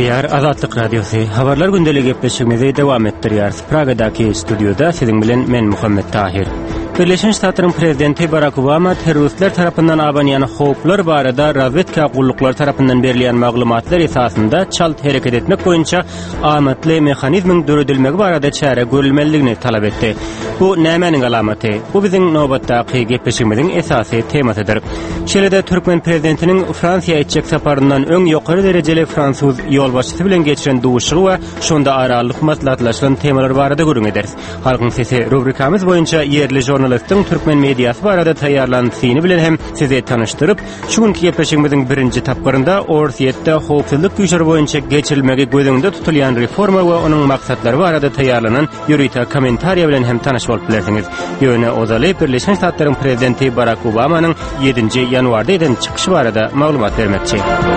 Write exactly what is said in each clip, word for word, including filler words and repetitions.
Dayar Azatlyk Radiosu habarlar gündelik gepleşigimizi dowam etdirýär. Pragadaky studioda siziň bilen men Muhammed Tahir. Birleşen Ştatlaryň prezidenti Barack Obama terroristler tarapyndan abanýan howplar barada razvedka gulluklar tarapyndan berilýän maglumatlar esasında çalt hereket etmek boýunça amatly mexanizmiň döredilmegi barada çäre görülmeligini talap etdi. Bu nämäniň alamaty? Bu biziň nobatdaky gepleşigimiziň esasy temasydyr. Şeýle-de Türkmen prezidentiniň Fransiýa etjek saparyndan öň ýokary derejeli fransuz ýolbaşçysy bilen geçiren duşugy we şonda aralyk maslahatlaşylan temalar barada görüň ederiz. Halkyň sesi rubrikamyz boýunça yerli jurnalistiň Türkmen mediýasy barada taýýarlanýany bilen hem sizi tanıştyryp, şu günki gepleşigimiziň birinji tapgyrynda Orsiýetde howpsuzlyk güýçleri boýunça geçirilmegi gözüňde tutulýan reforma we onuň maksatlary barada taýýarlanan ýürüýte kommentariýa bilen hem tanyş bolup bilersiňiz. Ýöne ozaly Birleşen Ştatlaryň prezidenti Barack Obamanyň ýedinji ýanwarda eden çykyşy barada maglumat bermekçi.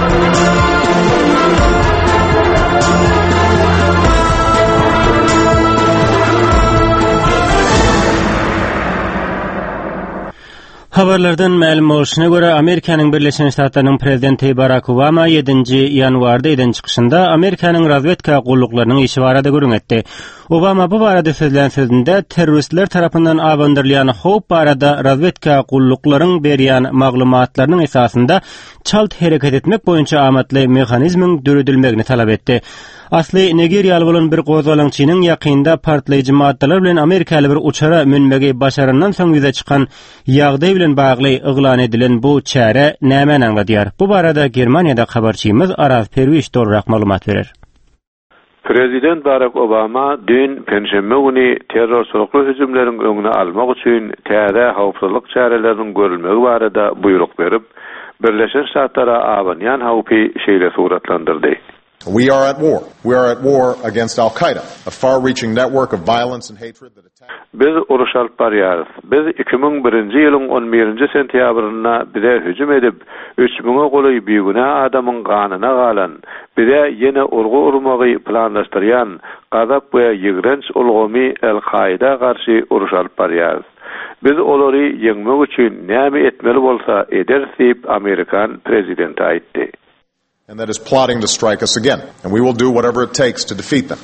Habarlardan ma'lum boluşyna görä Amerikanyň Birleşen Ştatlarynyň prezidenti Barack Obama ýedinji ýanwarda eden çykyşynda Amerikanyň razvedka gulluklarynyň işi barada görüň etdi. Obama bu barada sözlän sözünde terroristler tarapyndan abandyrylýan howp barada razvedka gulluklaryň berýän maglumatlarynyň esasında çalt hereket etmek boýunça amatly mexanizmiň döredilmegini talap etdi. Asly Nigeriýaly bolan bir gozalaňçynyň ýakynda partlaýjy maddalar bilen Amerikaly bir uçara münmegi başarandan soň ýüze çykan ýagdaý bilen bagly yglan edilen bu çäre nämäni anladýar? Bu barada Germaniýada habarçymyz Araz Perwiş dolrak maglumat berer. Prezident Barack Obama dün Penşembe günü terrorçylykly hüjümleriň öňüne almak üçin täze howpsuzlyk çäreleriniň görülmegi barada buyruk berip, Birleşen Ştatlara abanýan howpy şeýle suratlandyrdy. We are at war. We are at war against Al-Qaeda, a far-reaching network of violence and hatred that attacks. Biz uruş alyp barýarys. Biz iki ming birinji ýylyň on birinji sentýabryna bize hüjüm edip, üç miňe goly büyüne adamyň ganyna galan, bize ýene urgu urmagy planlaşdyrýan gazap we ýigrenç ulgamy Al-Qaeda garşy uruş alyp barýarys. Biz olary ýeňmek üçin näme etmeli bolsa ederis diýip Amerikan prezidenti aýtdy. And that is plotting to strike us again, and we will do whatever it takes to defeat them.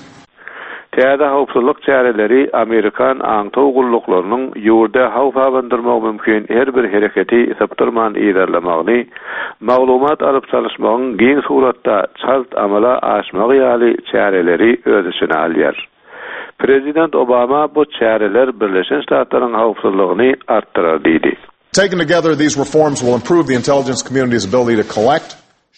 Täze howpsuzlyk çäreleri Amerikan aňtaw gulluklarynyň ýurda howp abandyrmak mümkin her bir hereketi saptyrman ilerlemagyny, maglumat alyp çalışmagyň giň suratda çalt amala aşmagy ýaly çäreleri öz içine alýar. Prezident Obama bu çäreler Birleşen Ştatlaryň howpsuzlygyny artdyrar diýdi. Taken together, these reforms will improve the intelligence community's ability to collect,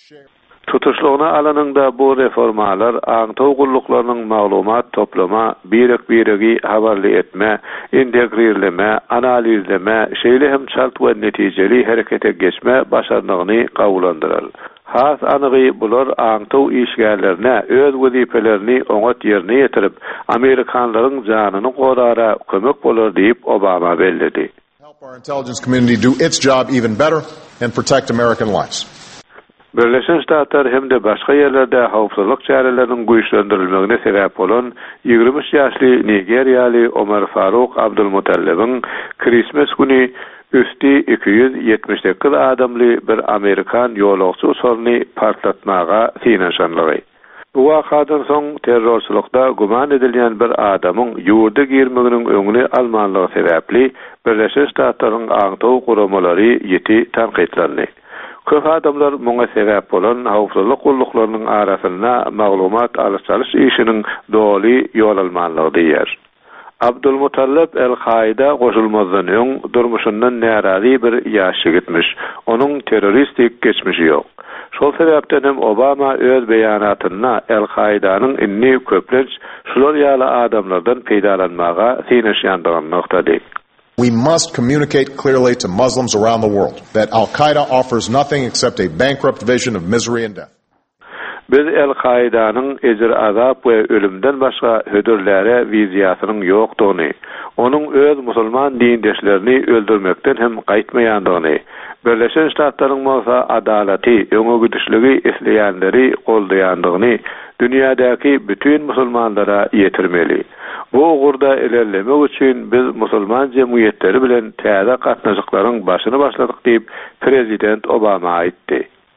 tutuşluğuna alanında bu reformalar aňtaw gulluklarynyň maglumat toplama, birek biregi habarly etme, integrirleme, analizleme, şeýle hem çalt we netijeli herekete geçme başarlygyny gawulandyrar. Has anygy bular aňtaw işgärlerine öz wezipelerini oňat ýerine ýetirip, Amerikanlaryň janyny gorara kömek bolar diýip Obama bellidi. Help our intelligence community do its job even better and protect American lives. Birleşen Ştatlar hem de başga ýerlerde howpsuzlyk çäreleriniň güýçlendirilmegine sebäp bolan ýigri üç ýaşly Nigeriýaly Omar Faruk Abdulmutallibiň Christmas günü üstü iki yüz ýetmiş sekiz adamly bir Amerikan ýolagçy usulyny partlatmaga synaşanlygy. Bu wakadan soň terrorçylykda guman edilýän bir adamyň ýurda girmeginiň öňüni almanlygy sebäpli Birleşen Ştatlaryň aňtaw guramalary ýeti tanqidlandy. Köp adamlar muňa sebäp bolan howpsuzlyk gulluklarının arasyna maglumat alyp çalyş işiniň doly ýol almanlygy diýer. Abdulmutallab Al-Qaeda goşulmazdan öň durmuşyndan närazy bir ýaş gitmiş. Onuň terroristik geçmişi ýok. Şol sebäpden hem Obama öz beýanatyna Al-Qaedanyň inni köplenç şular ýaly adamlardan peýdalanmaga synaşýandygyny noktady. We must communicate clearly to Muslims around the world that Al-Qaeda offers nothing except a bankrupt vision of misery and death. Biz Al-Qaedanyň ejir azap we ölümden başga hödürlere wiziýasynyň ýokdugyny, onuň öz musulman dindeşlerini öldürmekden hem gaýtmaýandygyny, Birleşen Ştatlaryň bolsa adalaty, öňe güdüşligi isleýänleri goldaýandygyny dünýädäki bütün musulmanlara ýetirmeli. Bu ugurda ilerlemek üçin biz musulman jemgyýetleri bilen täze gatnaşyklaryň başyny başladyk diýip Prezident Obama aýtdy.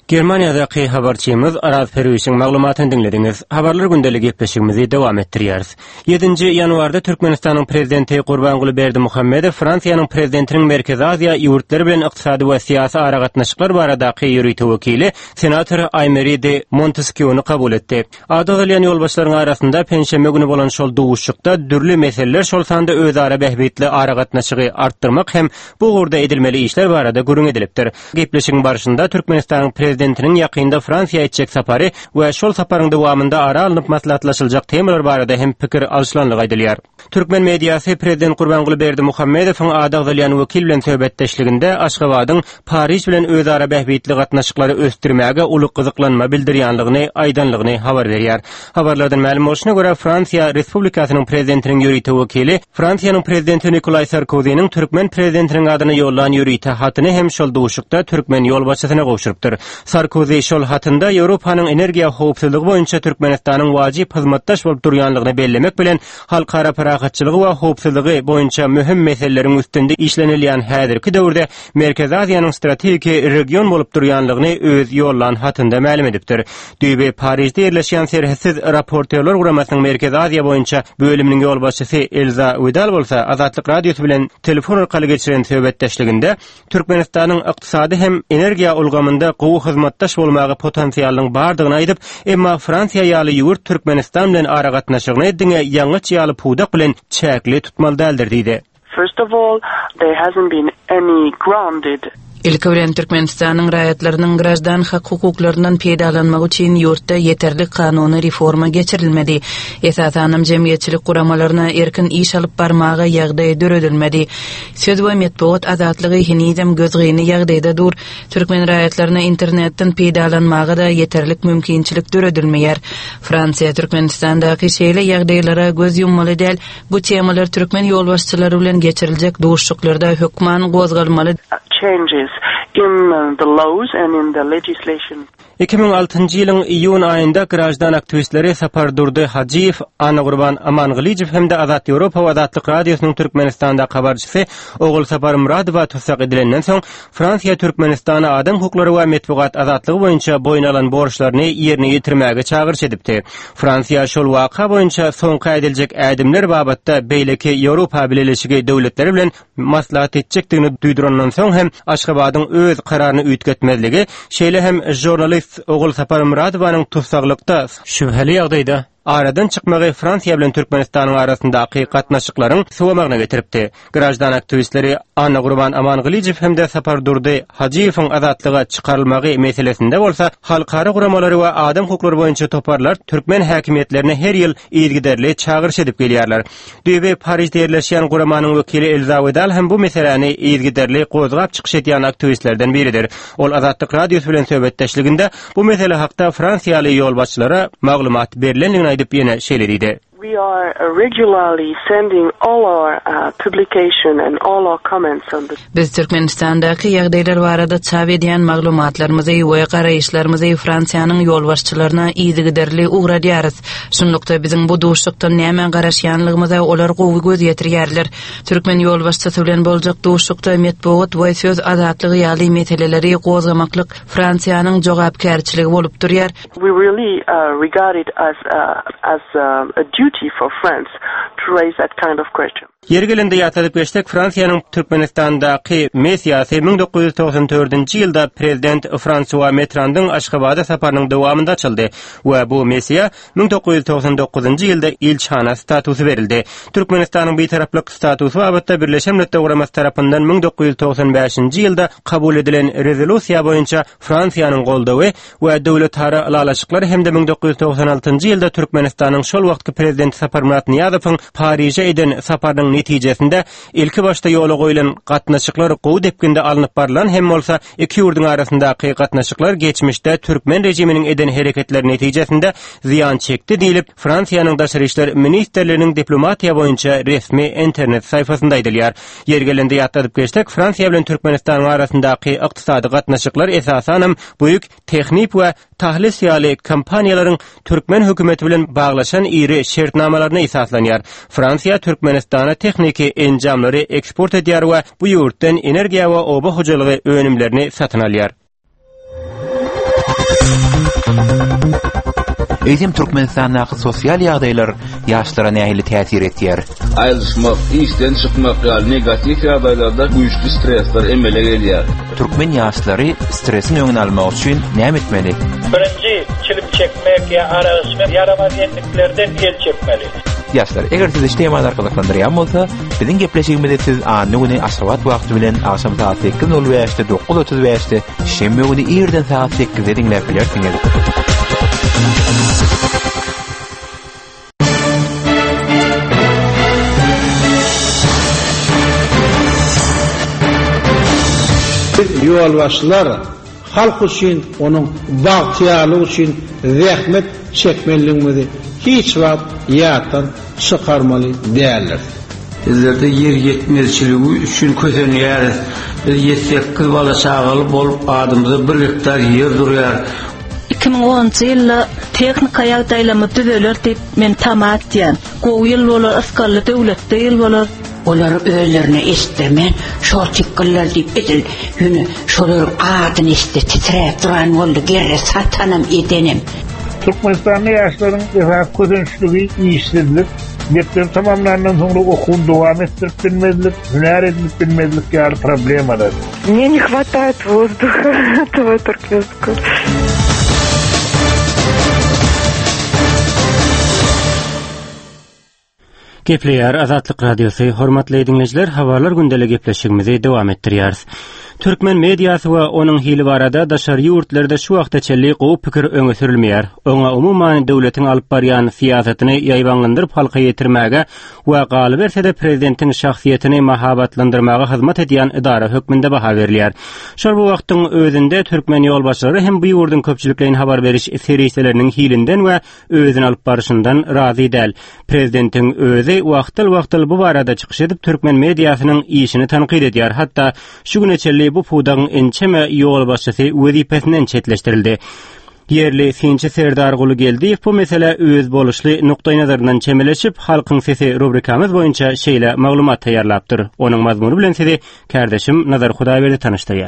Germaniyadaki habarçymyz Araz Ferüýşiň maglumatyny dinlediňiz. Habarlar gündeligi gepleşigimizi dowam etdirýäris. yedinji ýanwarda Türkmenistanyň prezidenti Gurbanguly Berdimuhammedow Fransiýanyň prezidentiniň Merkez Aziýa ýurtlary bilen ykdysady we syýasy aragatnaşyklar baradaky ýürüýte wekili senator Aymeri de Montesquieu'nu kabul etdi. Adalyň ýolbaşlarynyň arasynda penşeme güni bolan şol dowuşykda dürli meseleler şol sanda özara behbetli aragatnaşygy artdyrmak hem bu gurda edilmeli işler barada gürüň edilipdir. Gepleşigiň barşynda Türkmenistanyň prezidentiniň ýakynda Fransiýa etjek sapary we şol saparyň dowamında ara alınıp maslahatlaşyljak temalar barada hem pikir alşylanlygy aýdylýar. Türkmen mediýasy prezident Gurbanguly Berdimuhammedowyň Adalyň wekil bilen söhbetdeşliginde Aşgabatyň Paris bilen özara behbetli gatnaşyklary ösdürmäge uly gyzyklanma bildirýänligini aýdanlygyny habar berýär. Habarlardan ma'lum bolşuna görä Fransiýa Respublikasynyň prezidentiniň ýürüýte wekili Fransiýanyň prezidenti Nicolas Sarkozynyň Türkmen prezidentiniň adyna ýollanan ýürüýte hatyny hem şol dowuşykda Türkmen ýolbaşçysyna gowşurypdyr. Sarkozy şol hatynda Ýewropanyň energiýa howpsuzlygy boýunça Türkmenistanyň wajyp hyzmatdaş bolup durýanlygyny bellemek bilen halkara paragatçylygy we howpsuzlygy boýunça mühim meseleleriň üstünde işlenilýän häzirki döwürde Merkez Aziýanyň strategik region bolup durýanlygyny öz ýollanan hatynda ma'lum edipdir. Düýbe Parisde ýerleşýän serhessiz raportörler guramasynyň Merkez Aziýa boýunça bölüminiň ýolbaşçysy Elza Widal bolsa Azatlyk radiosu bilen telefon arkaly geçiren söhbetdeşliginde Türkmenistanyň ykdysady hem energiýa ulgamynda gowy hyzmatdaş bolmagy potensiýalynyň bardygyny aýdyp, emma Fransiýa ýaly ýurt Türkmenistan bilen aragatnaşygyny diňe ýangyç ýaly pudak bilen çäkli tutmaly däldir diýdi. First of all, there hasn't been any grounded İlki bilen Türkmenistanyň raýatlarynyň grajdan hak hukuklarynyň peýdalanmagy üçin ýurtda ýeterli kanuny reforma geçirilmedi. Esasanam jemgyýetçilik guramalaryna erkin iş alyp barmagy ýagdaý döredilmedi. Söz we medeniýet azatlygy hinidem gözgini ýagdaýda dur. Türkmen raýatlaryna internetden peýdalanmagy da ýeterlik mümkinçilik döredilmeýär. Fransiýa Türkmenistandaky şeýle ýagdaýlara göz yummaly däl. Bu temalar Türkmen ýolbaşçylary bilen geçiriljek dowuşyklarda hökman gozgalmaly. Changes in the laws and in the legislation. iki ming altıncı ýylyň iýun aýynda grajdan aktivistleri Sapar Durdy Hajiýew, Ana Gurban Amangylyjew hemde Azat Ýewropa we Azatlyk radiosynyň Türkmenistanda habarçysy Ogul Sapar Muradowa tutsak edilenden soň Fransiýa Türkmenistana adam hukuklary we medeniýet azatlygy boýunça boyun alan borçlaryny ýerine ýetirmäge çağırş edipdi. Fransiýa şol waka boýunça soňky ediljek ädimler babatda beýleki Ýewropa Birleşigi döwletleri bilen maslahat etjekdigini duýdurandan soň hem Aşgabatyň öz kararyny üýtgetmezligi, şeýle hem jurnalist Ogul Sapar Muradowanyň tutsaklykda şübheli ýagdaýda aradan çykmagy Fransiýa bilen Türkmenistanyň arasyndaky gatnaşyklaryň sowamagyna getiripdi. Grajdan aktivistleri Ana Gurban Amangylyjew hemde Sapar Durdy Hajiýewiň azatlyga çykarylmagy meselesinde bolsa halkara guramalary we adam hukuklary boýunça toparlar Türkmen häkimetlerine her ýyl ýergiderli çağırş edip gelýärler. Düýbe Parisde ýerleşýän guramanyň wekili Elza Widal hem bu meseleni ýergiderli gozgap çykyş edýän aktivistlerden biridir. Ol Azatlyk radiosu bilen söhbetdeşliginde bu mesele hakda Fransiýaly ýolbaşçylara maglumat berilenligini aýdyp ýene şeýle diýdi. We are regularly sending all our uh, publication and all our comments on the Biz Türkmenistandaky ýagdaýlar barada çap edýän maglumatlarymyzy we garaýşlarymyzy Fransiýanyň ýolbaşçylaryna ýygyderli ugradýarys. Şunlukda biziň bu dowuşykdan näme garaşýanlygymyza olar gowy göz ýetirýärler. Türkmen ýolbaşçysy bilen boljak dowuşykda medeniýet we söz azatlygy ýaly meseleleri gozgamaklyk Fransiýanyň jogapkärçiligi bolup durýar. We really uh, regard it as uh, as uh, a duty for France to raise that kind of question. Yergelinde ýatyp geçdik Fransiýanyň Türkmenistandaky mesiýasy ming dokuz ýüz togsan dördünji ýylda prezident François Mitterrandyň Aşgabada saparynyň dowamında açyldy we bu mesiýa ming dokuz ýüz togsan dokuzunji ýylda ilçhana statusy berildi. Türkmenistanyň beýtaraplyk statusy babatda Birleşen Milletler Guramasy tarapyndan ming dokuz ýüz togsan beşinji ýylda kabul edilen rezolýusiýa boýunça Fransiýanyň goldawy we döwletara alalaşyklary hemde ming dokuz ýüz togsan altynji ýylda Türkmenistanyň şol wagtky prezidenti Sapar Murat Niýazowyň Paris'e eden saparynyň netijesinde ilki başta ýola goýulan gatnaşyklar gowy depkinde alınıp barılan hem bolsa iki ýurduň arasyndaky gatnaşyklar geçmişde Türkmen rejiminiň eden hereketleri netijesinde ziýan çekdi diýilip Fransiýanyň daşary işler ministerleriniň diplomatiýa boýunça resmi internet saýfasynda aýdylýar. Ýergelinde ýatdyp geçdik Fransiýa bilen Türkmenistanyň arasyndaky ykdysady gatnaşyklar esasanam büyük tehnik we tahlis ýaly kampaniýalaryň Türkmen hökümeti bilen baglaşan iri şertnamalaryna esaslanýar. Fransiýa Türkmenistana tekniki enjamlary eksport edýär we bu ýurtdan energiýa we oba hojalygy önümlerini satyn alýar. Eýsem Türkmenistanyň sosial ýagdaýlar ýaşlara nähili täsir etýär. Aýlışmak, işden çykmak ýaly negativ ýagdaýlarda güýçli stressler emele gelýär. Türkmen ýaşlary stresiň öňüni almak üçin näme etmeli? Birinji, çilim çekmek ýa araşmak yaramaz ýetliklerden el çekmeli. Ýaşlar, eger siz işlemany arkalaşdyrýan bolsa, biziň gepleşigimizde siz any güni aşgabat wagty bilen akşam saat sekiz nol beşde dokuz otuz beşde şemme güni ýerden saat sekizde dinläp bilersiňiz. Ýolbaşçylar halk üçin, onuň bagtyaly üçin zähmet çekmeliligini hiç wagt ýatdan çykarmaly däldir. Bizlerde yer yetmezçiligi üçin kösenýär. Ýetsek bala çagaly bolup adamyza bir hektar yer durýar. iki ming onuncu ýylda teknika ýagdaýlamy düzeler diýip men tamat diýen. Gowy ýyl bolar, askarly döwletde ýyl bolar. Olar öýlerine estirmen, şol çykkylar diýip edil. Ýöne şolar adyny estir titrep duran boldy, gerre satanam edenim. Türkmenistanyň ýaşlaryň esas kösençligi işsizlik, mekdep tamamlanandan soňra okuw dowam etdirip bilmezlik, hünär edip bilmezlik ýaly problemalar. Мне не хватает воздуха этого туркменского. Gepleýär Azatlyk Radiosy, hormatly dinleyijiler, habarlar gündeli gepleşigimizi dowam etdirýäris. Türkmen mediýasy we onuň hili barada daşary ýurtlarda şu wagtda çelli gowy pikir öňe sürilmeýär. Oňa umumyň döwletiň alyp barýan siýasatyny ýaýbanlandyryp halka ýetirmäge we galy bersede prezidentiň şahsiýetini mahabatlandyrmaga hyzmat edýän idara hökmünde baha berilýär. Şol bu wagtyň özünde Türkmen ýolbaşçylary hem bu ýurdun köpçüliklerini habar beriş seriýetleriniň hilinden we özüni alyp barşyndan razy däl. Prezidentiň özi wagtyl-wagtyl bu barada çykyş edip Türkmen mediýasynyň işini tanqid edýär. Hatda şu güne çelli bu pudagyň ençeme ýolbaşçysy wezipesinden çetleşdirildi. Yerli Finçi Serdar Gulugeldiýew bu mesele öz boluşly nukdaý nazaryndan çemeleşip halkyň sesi rubrikamyz boýunça şeýle maglumat taýýarlapdyr. Onuň mazmuny bilen sizi kärdeşim Nazar Hudaýberdi tanışdyrýar.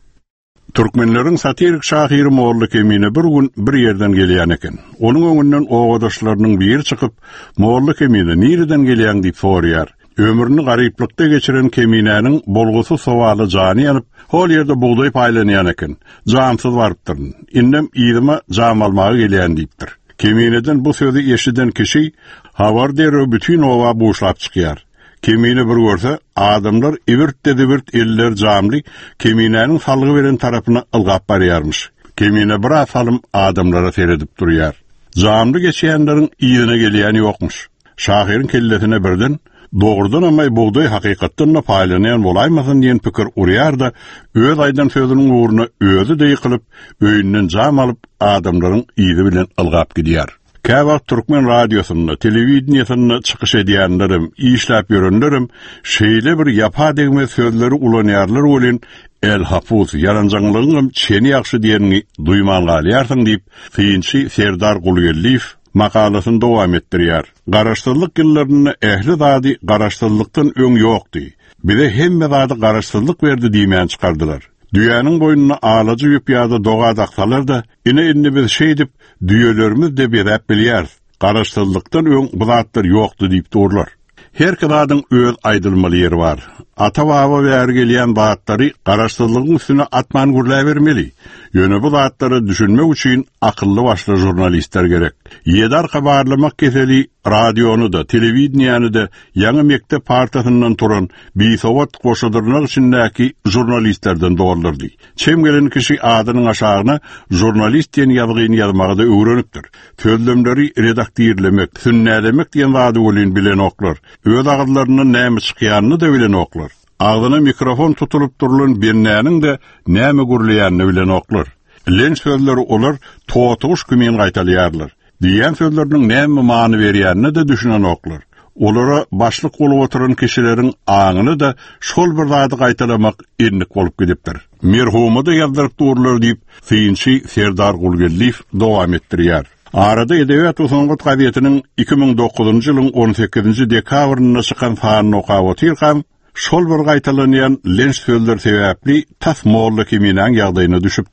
Türkmenleriň satirik şahyry Molla Kemine bir gün bir ýerden gelýän eken. Onuň öňünden oğadaşlarynyň biri çykyp, Molla Kemine nireden gelýän diýip sorýar. Ömrüni garyplykda geçiren Keminäniň bolgusy sowaly jany ýanyp, hol ýerde buğday paýlanýan eken. Jamsyz barypdyr. Innem ýylyma jam almagy gelýän diýipdir. Kemineden bu sözi eşiden kişi habar derä bütün owa boşlap çykýar. Kemine bir görse adamlar iwirt dedibirt eller jamly Keminäniň salgy beren tarapyna ylgap barýarmyş. Kemine bir asalym adamlara seredip durýar. Jamly geçýänleriň ýygyna gelýäni ýokmuş. Şahyryň kelletine birden doğrudan ama buğday hakikatdan paýlanýan bolaýmasyn diýen pikir urýar da öz aýdan sözüniň uğruna özü de ýykylyp öýünden jam alyp adamlaryň ýygy bilen ylgap gidýär. Käwagt Türkmen radiosyna, telewizionyna çykyş edýänlerim, işläp ýörenlerim şeýle bir ýapa degme sözleri ulanýarlar bolen el hafuz yaranjaňlygyň çeni ýaxşy diýeni duýman galýarsyň diýip Finçi Serdar Gulugeldiýew makalasyny dowam etdirýär. Garaşdyrlyk ýyllaryny ähli zady garaşdyrlykdan öň ýokdy. Bize hemme zady garaşdyrlyk berdi diýmän çykardylar. Düýäniň boýnuna alagy ýüp ýa-da doga daksalar da ine indi biz şeý dip düýelerimiz de berip bilýär. Garaşdyrlykdan öň bu zatlar ýokdy diýip durlar. Her kadadyň öz aýdylmaly ýeri bar. Ata-baba bäri gelýän batlary garaşdyrlygyň üstüne atman gurla bermeli. Ýöne bu zatlary düşünmek üçin akylly başly jurnalistler gerek. Ýedar habarlamak keseli radionu da, telewizionyny da ýa-da mektep partiýasyndan turan biýsowat goşadyrlyk içindäki jurnalistlerden doğrulurdy. Çem gelen kişi adynyň aşagyna jurnalist diýen ýazgyny ýazmagy da öwrenipdir. Sözlemleri redaktýerlemek, sünnälemek diýen zady bolan bilen oklar. Öz agdylarynyň näme çykýanyny da bilen oklar. Ağzına mikrofon tutulup durulan birnäniň de näme gurlaýanyny bilen oklar. Len sözleri olar totuş kümen gaýtalýarlar. Diýen sözleriň näme many berýänini de düşünen oklar. Olara başlyk bolup oturan kişileriň aňyny da şol bir zady gaýtalamak enlik bolup gidipdir. Merhumy da ýazdyryp durlar diýip Finçi Serdar Gulugeldiýew dowam etdirýär. Arada Edebiyat we Soňgat gazetiniň iki ming dokuzunçy ýylyň on sekizinçi dekabryna çykan fanyny okawatyr ham şol bir gaýtalanýan lens sözler sebäpli tas Molla Keminäň ýagdaýyna düşüpdim.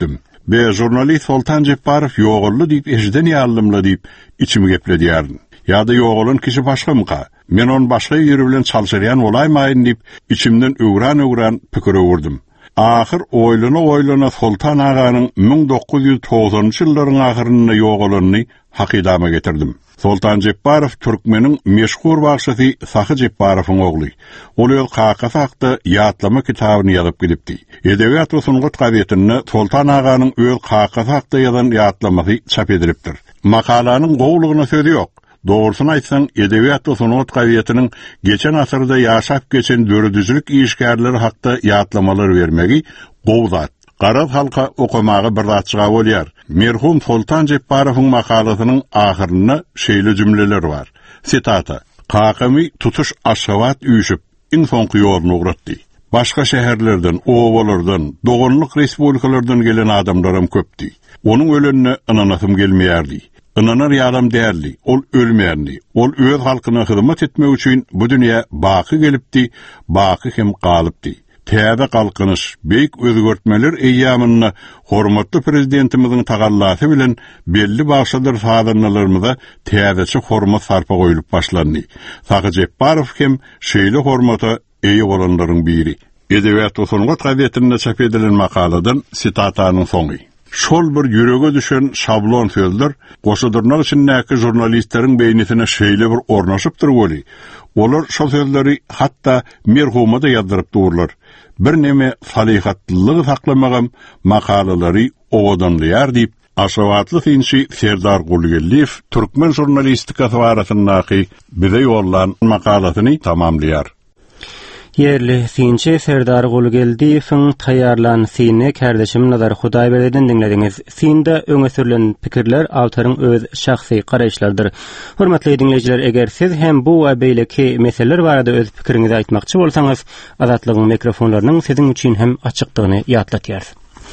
Be jurnalist Sultan Jepparov ýogurly diýip eşiden ýalymla diýip içimi geplediýärdin. Ýa-da ýogulun kişi başgamyka. Men on başga ýeri bilen çalşyrýan bolaýmaýyn diýip içimden öwran-öwran pikir öwürdüm. Ahir oylana oylana Sultan aganyň ming dokuz ýüz togsanjy ýyllaryň ahyryna ýogulyny hakydama getirdim. Sultan Jepparov Türkmeniň meşhur bagşasy Sahy Jepparowyň ogly. Ol ýol Kakasy hakda ýatlama kitabyny ýazyp gidipdi. Edebiýat we sungat gazetini Sultan aganyň öýl Kakasy hakda ýazan ýatlamasy çap edilipdir. Makalanyň gowlugyna sözi ýok. Doğrusyny aýtsaň, edebiýat we sungat gazetiniň geçen asyrda ýaşap geçen döredüzlük işgärleri hakda ýatlamalar bermegi gowzat. Garap halka okumagy bir zatçyga bolýar. Merhum Sultan Jepparowyň makalasynyň ahyryna şeýle jümleler bar. Sitata: "Kakamy tutuş aşawat üýşüp, iň soňky ýoluny ugratdy. Başga şäherlerden, owalardan, dogonluk respublikalardan gelen adamlarym köpdi. Onuň ölenine inanasym gelmeýärdi. Inanar ýaram därli, ol ölmeýärdi. Ol öz halkyna hyzmat etmek üçin bu dünýä baky gelipdi, baky hem galypdy. Täze galkynyş, beýik özgörtmeler eýýamyna hormatly prezidentimiziň tagallasy bilen belli bagşadyr fadanlarymyza täzeçi hormat sarpa goýulyp başlandy. Sahy Jepparov hem şeýle hormata eýe bolanlaryň biri. Edebiýat we sungat gazetinde çap edilen makaladan sitatanyň soňy. Şol bir ýürege düşen şablon sözler goşadyrnak üçin näki jurnalistleriň beýnitine şeýle bir ornaşypdyr boli. Olar şol sözleri hatda merhuma da ýazdyryp durlar. Bir neme salihatlylygy saklamagam makalary owadanlyar diýip aşawatly finçi Serdar Gulgelliýew türkmen jurnalistikasy barasyndaky bize ýollan makalasyny tamamlaýar. Yerli finçi Serdar Gulgeldiýewiň taýýarlan sine kardeşim Nazar Hudaýberden dinlediňiz. Sinde öňe sürülen pikirler awtaryň öz şahsy garaýşlardyr. Hormatly dinleýijiler, eger siz hem bu we beýleki meseleler barada öz pikiriňizi aýtmakçy bolsaňyz, Azatlygyň mikrofonlarynyň siziň üçin hem açykdygyny ýatlatýar.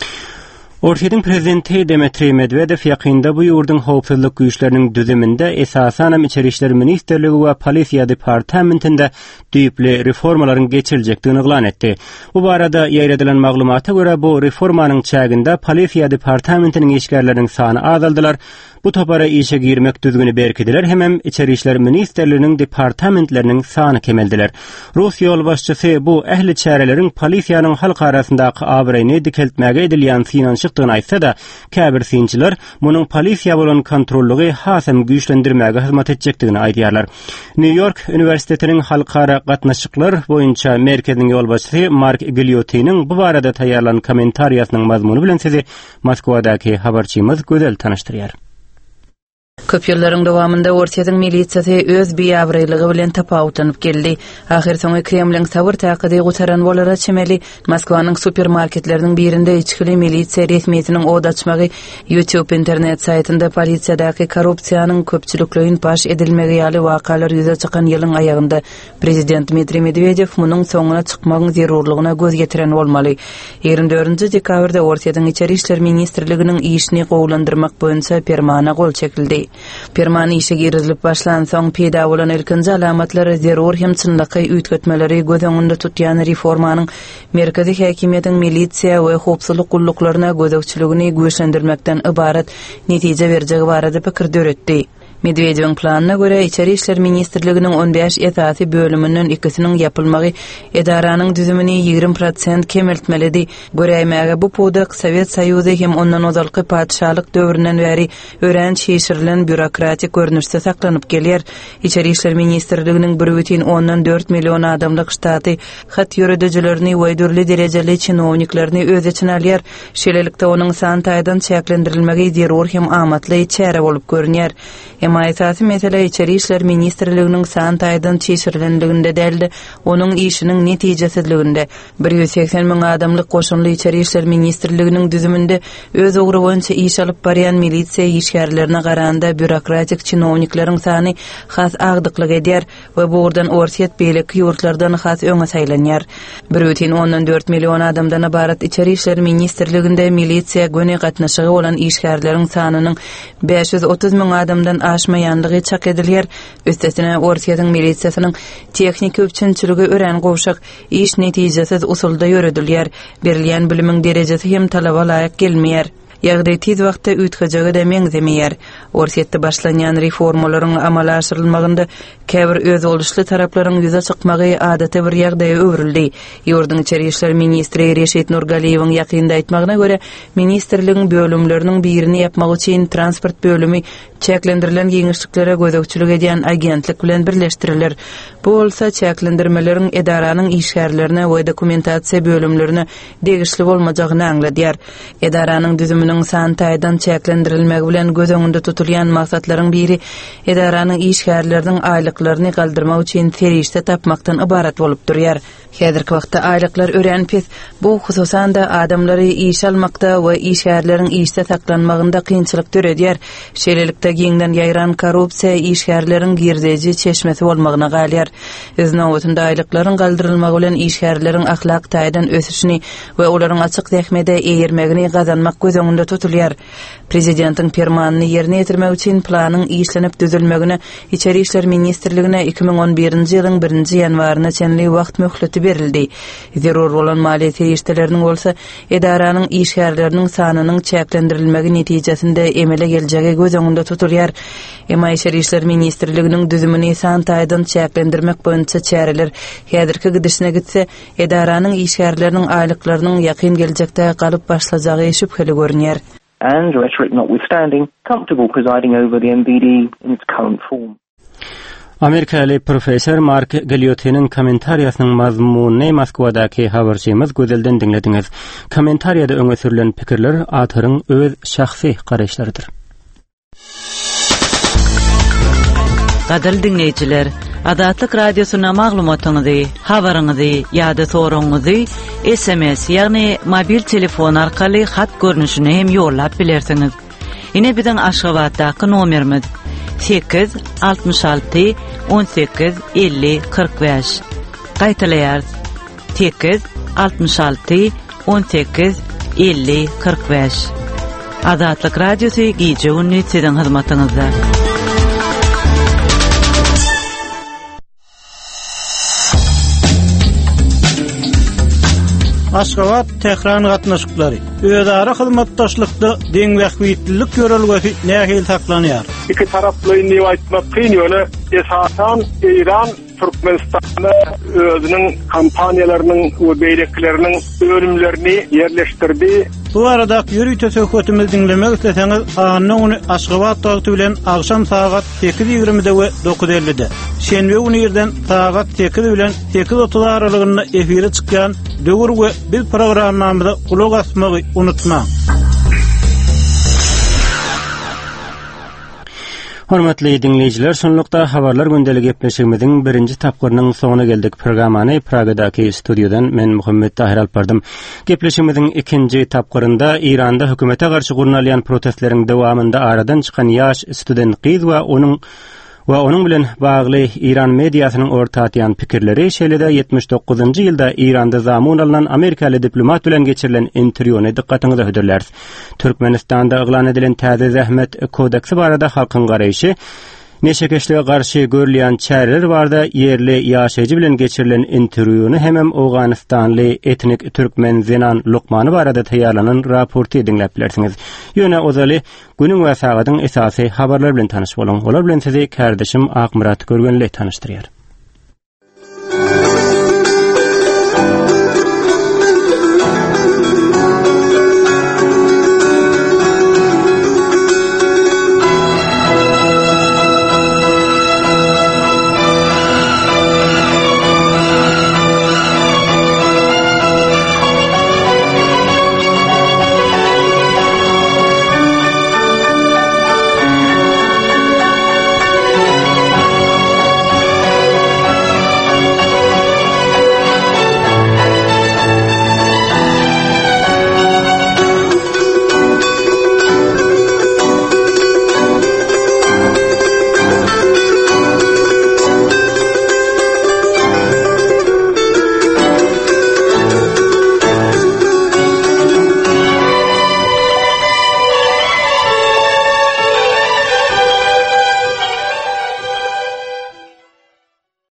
Ortaýyň prezidenti Dmitri Medvedev ýakynda bu ýurdun howpsuzlyk güýçleriniň düzüminde esasanam içeri işler ministerligi we polisiýa departamentinde düýpli reformalaryň geçiriljekdigini eglan etdi. Bu barada ýaýradylan maglumata görä bu reformanyň çäginde polisiýa departamentiniň işgärleriniň sany azaldylar. Bu topara işe girmek düzgünü berkidiler, hemem içeri işler ministerlerinin departamentlerinin sany kemeldiler. Rus ýol başçysy bu ähli çärelerin polisiýanyň halk arasyndaky abraýyny dikeltmäge edilýän finançykdygyny aýtsa da, käbir sinçiler munyň polisiýa bolan kontrollugy hasam güýçlendirmäge hyzmat etjekdigini aýdýarlar. New York Üniversitetiniň halkara gatnaşyklar boýunça merkeziniň ýol başçysy Mark Giliotinyň bu barada taýýarlan kommentariýasynyň mazmuny bilen sizi Moskwadaky habarçymyz gözel tanıştyrýar. Köp ýyllaryň dowamında Ortaýyň milisiýasy öz biýabraylygy bilen tapawutanyp geldi. Ahir soňy Kremliň sabır taýydy gutaran bolara çemeli Moskwanyň supermarketleriniň birinde içkili milisiýa resmiýetiniň oda açmagy YouTube internet saýtynda polisiýadaky korrupsiýanyň köpçülikligiň paş edilmegi ýaly wakalar ýüze çykan ýylyň aýagynda prezident Dmitri Medvedev munyň soňuna çykmagyň zerurlygyna göz getiren bolmaly. ýygrimi dördünji dekabrda Ortaýyň içeri işler ministrliginiň işini gowlandyrmak boýunça permana gol çekildi. Permany işe girilip başlan soň peýda bolan ilkinji alamatlary zerur hem çynlyky üýtgetmeleri göz öňünde tutýan reformanyň merkezi häkimiýetiň milisiýa we howpsuzlyk gulluklarına gözegçiligini güýçlendirmekden ibaret netije berjegi barada pikir döretdi. Medvedeviň planyna görä içeri işler ministrliginiň on beş esasy bölümünden ikisiniň ýapylmagy edaranyň düzümini ýygrimi prosent kemeltmelidi. Göräýmäge bu podrak Sowet Soýuzy hem ondan ozalky padşahlyk döwründen bäri ören şeýşirilen bürokratik görnüşde saklanyp gelýär. İçeri işler ministrliginiň bir butun ondan dört million adamlyk ştaty hat ýöredicilerini we dürli derejeli çynowniklaryny öz içine alýar. Şeýlelikde onuň san taýdan çäklendirilmegi zerur hem amatly çäre bolup görünýär. Ema esasy mesele içeri işler ministrliginiň san taýdan çeşirilendiginde däldi, onuň işiniň netijesizliginde. bir yüz seksen miň adamlyk goşunly içeri işler ministrliginiň düzüminde öz ogry boýunça iş alyp barýan milisiýa işgärlerine garanda bürokratik çynowniklaryň sany has agdyklyk edýär we bu urdan orsiýet beýleki ýurtlardan has öňe saýlanýar. bir butun ondan dört million adamdan ibaret içeri işler ministrliginde milisiýa göne gatnaşygy bolan işgärleriň sanynyň beş yüz otuz miň adamdan aşmaýanlygy çak edilýär. Üstesine Ortaýyň milisiýasynyň teknik öpçünçiligi ören gowşak iş netijesiz usulda ýöredilýär. Berilýän bilimiň derejesi hem talaba laýyk gelmeýär. ýagdaý tiz wagtda ütkejegi de meňzemeýär. Orsetde başlanýan reformalaryň amala aşyrylmagynda käbir öz oluşly taraplaryň ýüze çykmagy adaty bir ýagdaýa öwrüldi. Ýurdun içeri işler ministri Reşit Nurgaliýewiň ýakynda aýtmagyna görä, ministrligiň bölümleriniň birini ýapmak üçin transport bölümi çäklendirilen giňişliklere gözegçilik edýän agentlik bilen birleşdirilir. Bu bolsa çäklendirmeleriň edaranyň işgärlerine we dokumentasiýa bölümlerine degişli bolmajagyny aňladýar. Edaranyň düzüminiň santaýdan çäklendirilmegi bilen göz öňünde tutulýan maksatlaryň biri edaranyň işgärleriniň aýlyklaryny galdyrmak üçin terişde tapmakdan ibarat bolup durýar. Häzirki wagtda aýlyklar örenpes, bu hususan da adamlary iş almakda we işgärleriň işde saklanmagynda kynçylyk töredýär. Şeýlelikde giňden ýaýran korrupsiýa işgärleriň girdeji çeşmesi bolmagyna galýar. Öznowatynda aýlyklaryň galdyrylmagy bilen işgärleriň ahlak taýdan ösüşini we olaryň açyk dähmede eýermegini gazanmak göz öňünde tutulýar. Prezidentiň fermanyny ýerine ýetirmek üçin planyň işlenip düzülmegine İçeri işler ministrligine iki bin on birinji ýylyň birinji ýanwaryna çenli wagt möhleti berildi. Zerur bolan maliýet işleriniň bolsa edaranyň işgärleriniň sanynyň çäklendirilmegi netijesinde emele geljegi göz öňünde tutulýar. Emma İçeri işler ministrliginiň düzümini santaýdan çäklendirmek boýunça çäreler häzirki gidişine gitse edaranyň işgärleriniň aýlyklarynyň ýakyn geljekde galyp başlajagy şüpheli görünýär. And rhetoric notwithstanding, comfortable presiding over the M V D in its current form. Amerikaly professor Mark Galliotynyň kommentariýasynyň mazmuny Moskwadaky habarçymyz gözelden dinlediňiz. Kommentariýada öňe sürülen pikirler ataryň öz şahsy garaşlarydyr. Gadyr dinleýijiler, Adatlyk radiosyna maglumatyňyzy, habaryňyzy ýa-da soragyňyzy S M S ýagny mobil telefon arkaly hat görnüşine hem ýollap bilersiňiz. Ine biziň Aşgabatdaky nomerimiz sekiz altmış altı on sekiz elli kırk beş. Gaýtalaýar sekiz altmış altı on sekiz elli kırk beş. Adatlyk radiosy gije ünni siziň hyzmatyňyzda. Aşgabat tehran gatnaşyklary özara hyzmatdaşlykda deň wagtlylyk görelgesi nähil saklanýar. İki taraply niýe aýtmak kyn ýöne esasan İran Türkmenistanyň özüniň kampaniýalarynyň we beýrekleriniň bölümlerini ýerleşdirdi. Bu arada ýürüýte söhbetimizi dinlemek isteseňiz, anyny Aşgabat wagty bilen agşam saat sekiz ýigrimide we dokuz ellide. Şenbe güni ýerden saat sekiz bilen sekiz otuz aralygynda efire çykýan döwür we bir programmamyzda kulak asmagy unutma. Hormatly dinleýijiler, sonlukda habarlar gündeligi gepleşigimiziň birinji tapgyrynyň soňuna geldik. Programmany Pragadaky studiodan men Muhammed Tahir alpardym. Gepleşigimiziň ikinji tapgyrynda Iranda hökümete garşy gurulýan protestleriň dowamında aradan çykan ýaş student gyz we onuň we onuň bilen bagly İran mediasynyň ortatýan pikirleri şeýlede ýetmiş dokuzunji ýylda Iranda zamun alynan Amerikaly diplomat bilen geçirilen interwýuny dikkatiňizi höderler. Türkmenistanda eglan edilen täze zähmet kodeksi barada halkyň garaýşy neşekeşlige garşy görülýän çäreler barda yerli ýaşaýjy bilen geçirilen interwýuny hemem Awganistanly etnik türkmen Zenan Lukmany barada taýýarlanan raporty dinläp bilersiňiz. Ýöne ozaly günüň we sagatyň esasy habarlar bilen tanyş boluň. Olar bilen sizi kardeşim Akmurat Görgenli tanıştyrýar.